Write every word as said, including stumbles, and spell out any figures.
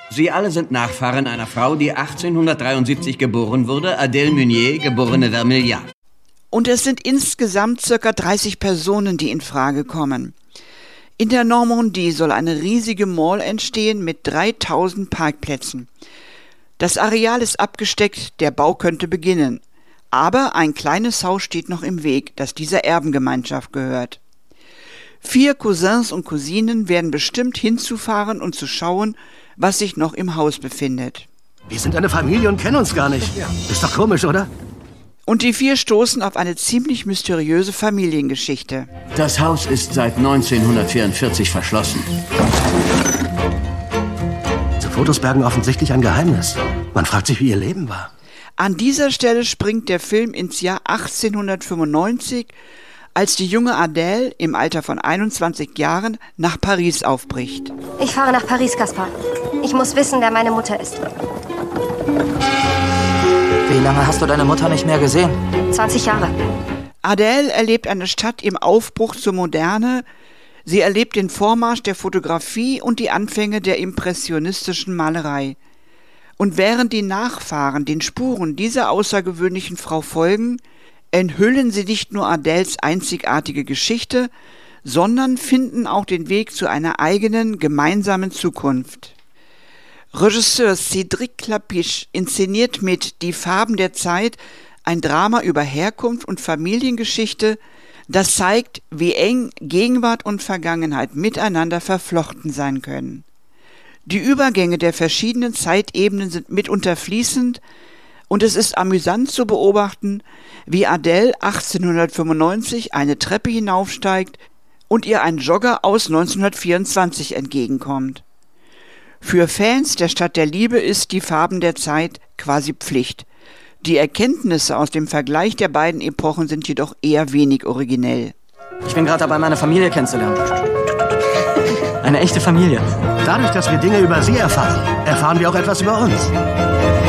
Sie alle sind Nachfahren einer Frau, die achtzehnhundertdreiundsiebzig geboren wurde, Adèle Meunier, geborene Vermilliat. Und es sind insgesamt circa dreißig Personen, die in Frage kommen. In der Normandie soll eine riesige Mall entstehen mit dreitausend Parkplätzen. Das Areal ist abgesteckt, der Bau könnte beginnen. Aber ein kleines Haus steht noch im Weg, das dieser Erbengemeinschaft gehört. Vier Cousins und Cousinen werden bestimmt hinzufahren und zu schauen, was sich noch im Haus befindet. Wir sind eine Familie und kennen uns gar nicht. Ist doch komisch, oder? Und die vier stoßen auf eine ziemlich mysteriöse Familiengeschichte. Das Haus ist seit neunzehnhundertvierundvierzig verschlossen. Diese Fotos bergen offensichtlich ein Geheimnis. Man fragt sich, wie ihr Leben war. An dieser Stelle springt der Film ins Jahr achtzehnhundertfünfundneunzig, als die junge Adèle im Alter von einundzwanzig Jahren nach Paris aufbricht. Ich fahre nach Paris, Gaspar. Ich muss wissen, wer meine Mutter ist. Wie lange hast du deine Mutter nicht mehr gesehen? zwanzig Jahre. Adèle erlebt eine Stadt im Aufbruch zur Moderne. Sie erlebt den Vormarsch der Fotografie und die Anfänge der impressionistischen Malerei. Und während die Nachfahren den Spuren dieser außergewöhnlichen Frau folgen, enthüllen sie nicht nur Adèles einzigartige Geschichte, sondern finden auch den Weg zu einer eigenen, gemeinsamen Zukunft. Regisseur Cédric Klapisch inszeniert mit Die Farben der Zeit ein Drama über Herkunft und Familiengeschichte, das zeigt, wie eng Gegenwart und Vergangenheit miteinander verflochten sein können. Die Übergänge der verschiedenen Zeitebenen sind mitunter fließend und es ist amüsant zu beobachten, wie Adèle achtzehnhundertfünfundneunzig eine Treppe hinaufsteigt und ihr ein Jogger aus neunzehnhundertvierundzwanzig entgegenkommt. Für Fans der Stadt der Liebe ist Die Farben der Zeit quasi Pflicht. Die Erkenntnisse aus dem Vergleich der beiden Epochen sind jedoch eher wenig originell. Ich bin gerade dabei, meine Familie kennenzulernen. Eine echte Familie. Dadurch, dass wir Dinge über sie erfahren, erfahren wir auch etwas über uns.